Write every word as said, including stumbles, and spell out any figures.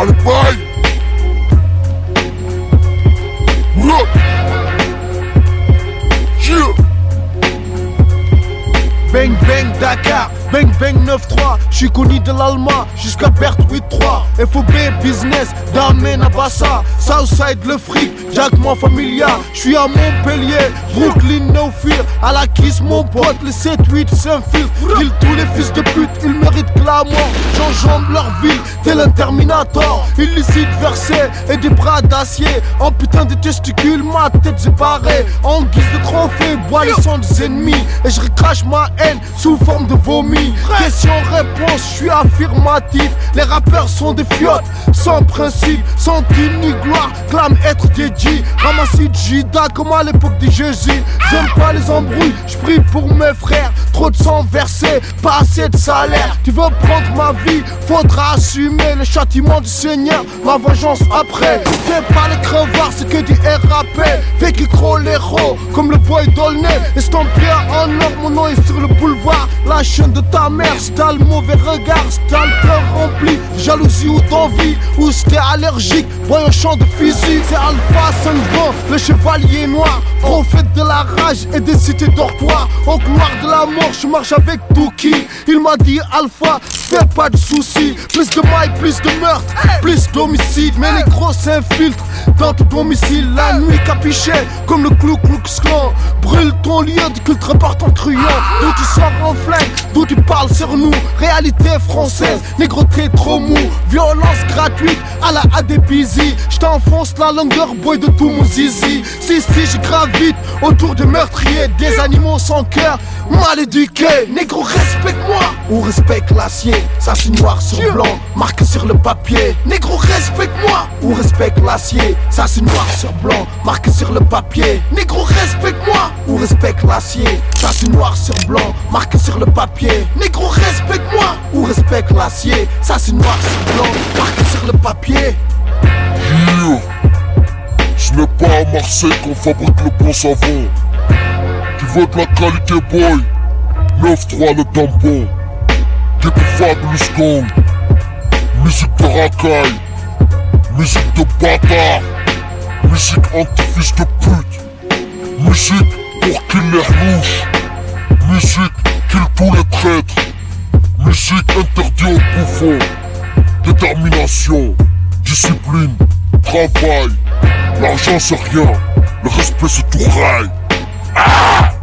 Allez, bye. Look. Yeah. Bang bang Dakar, bang bang neuf trois. J'suis connu de l'Alma jusqu'à Bert huit trois. F O B business, d'Amen à Bassa. Southside le fric, Jack moi familia. J'suis à Montpellier, Brooklyn no fear. À la kiss mon pote, les sept huit s'infilent. Kill tous les fils de pute, ils méritent que la mort. J'enjambe leur ville, tel un Terminator. Illicite versé et des bras d'acier. En putain de testicules, ma tête séparée. En guise de trophée, bois les sons des ennemis. Et je recrache ma haine sous forme de vomi. Question-réponse, je suis affirmatif. Les rappeurs sont des fiottes, sans principe, sans thune ni gloire. Clame être dédié, ramassis de Jida comme à l'époque des Jésus. J'aime pas les embrouilles, je prie pour mes frères. Trop de sang versé, pas assez de salaire. Tu veux prendre ma vie, faudra assumer le châtiment du Seigneur. Ma vengeance après, fais pas les crevards, c'est que du R A P. Fait qui croit l'héros, comme le boy Dolnay. Estampillé en or, mon nom est sur le boulevard. La chaîne de ta mère, c'est t'as le mauvais regard, c'est t'as le cœur rempli, jalousie ou d'envie, ou si t'es allergique, voyant champ de physique. C'est Alpha Saint-Vent, le chevalier noir, prophète de la rage et des cités dortoirs. Au couloir de la mort, je marche avec Tuki. Il m'a dit Alpha, fais pas de soucis. Plus de mailles, plus de meurtres, plus d'homicides. Mais les gros s'infiltrent dans ton domicile. La nuit capiché, comme le Ku Klux Klan. Brûle ton lieu de culte, repart en truand. D'où tu sors en flingue, d'où tu parles sur nous. Réalité française, négroté trop mou. Violence gratuite à la Adébisi. J't'enfonce la longueur, boy de tout mon zizi. Si si je gravite autour de meurtriers, des animaux sans cœur, mal éduqués. Négro respecte-moi ou respecte l'acier. Ça c'est noir sur blanc, marqué sur le papier. Négro respecte-moi ou respecte l'acier. Ça c'est noir sur blanc, marqué sur le papier. Négro respecte-moi ou respecte l'acier. Ça c'est noir sur blanc, marqué sur le papier. Négro respecte-moi ou respecte l'acier. Ça c'est noir sur blanc, marqué sur le papier. Yeah. Ce n'est pas à Marseille qu'on fabrique le bon savon. Tu veux de la qualité boy, neuf trois le tampon. T'es pour Fabulous Gang. Musique de racaille, musique de bâtard, musique anti-fils de pute, musique pour kill les louches, musique kill tous les traîtres, musique interdite aux bouffons. Détermination, discipline, travail. L'argent c'est rien, le respect c'est tout rail. Ah!